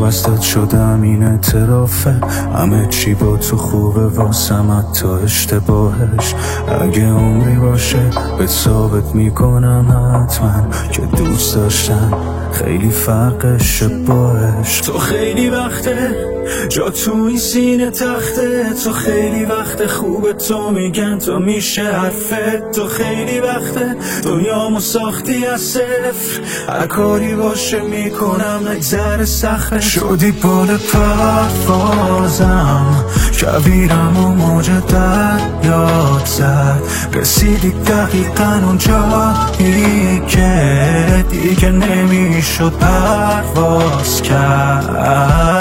وابستت شدم این اعترافه، همه چی با تو خوبه واسم حتی اشتباهش. اگه عمری باشه به ثابت میکنم حتما که دوست داشتن خیلی فرقشه باش. تو خیلی وقته جا تو این سینه تخته، تو خیلی وقت خوبه تو میگن تو میشه حرفت، تو خیلی وقته دنیامو ساختی از صفر، هر کاری باشه میکنم نگذره سخته. شدی بال پروازم، کویرم و موج دریات زد، رسیدی دقیقا اونجایی که دیگه نمیشد پرواز کرد.